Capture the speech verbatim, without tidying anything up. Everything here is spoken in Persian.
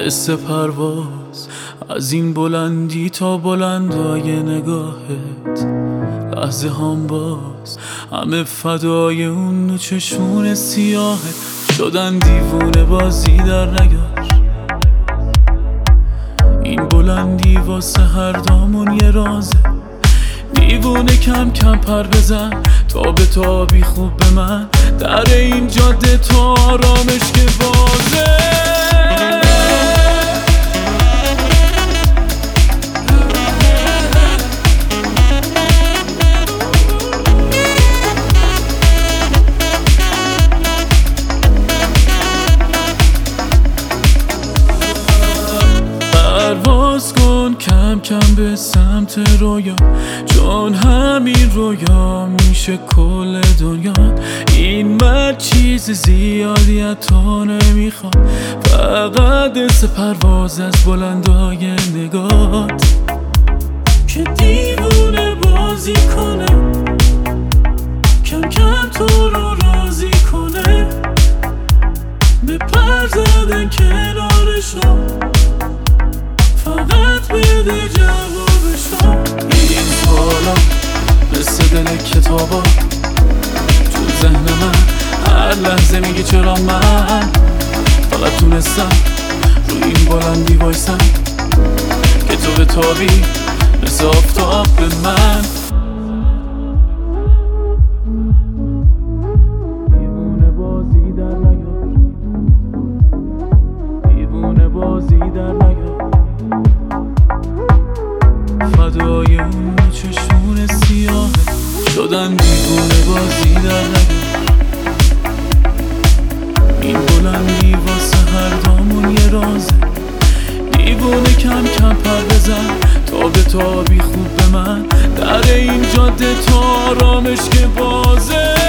قصه پرواز از این بلندی تا بلندای نگاهت، لحظه هم باز همه فدای اون دو چشمون سیاهت. شدن دیوونه بازی در نگار، این بلندی واسه هر دامون یه رازه. دیوونه کم کم پر بزن تا به تابی خوب به من، در این جاده تا آرامش که بازه. پرواز کن کم کم به سمت رویا، چون همین رویا میشه کل دنیا. این مرد چیز زیادی حتی نمیخواد، فقط دست پرواز از بلندای نگات که دیوونه بازی کنه، کم کم تو رو راضی کنه، به پر زدن کنارشو فقط بده جوابشو. این سوالا مثل دل کتابا تو ذهن من هر لحظه میگی چرا من فقط تونستم روی این بلندی وایسم که تو بتابی مثل آفتاب به من. دیوونه بازی در نیار، دیوونه بازی در نیار، فدای اون چشمون سیاهت. شدن دیوونه بازی در نیار، این بلندی واسه هر دامون یه رازه. دیوونه کم کم پر بزن تا به تابی خوب به من، در این جاده تا آرامش که بازه.